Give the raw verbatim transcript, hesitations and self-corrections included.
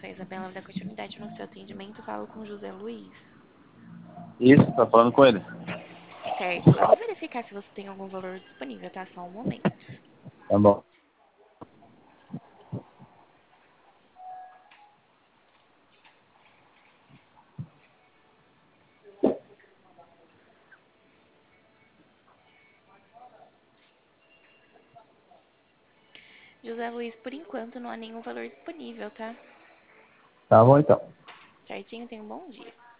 sou a Isabela, vou dar continuidade no seu atendimento. Falo com o José Luiz. Isso, tá falando com ele. Certo, eu vou verificar se você tem algum valor disponível, tá? Só um momento. Tá bom. José Luiz, por enquanto não há nenhum valor disponível, tá? Tá bom então. Certinho, tenha um bom dia.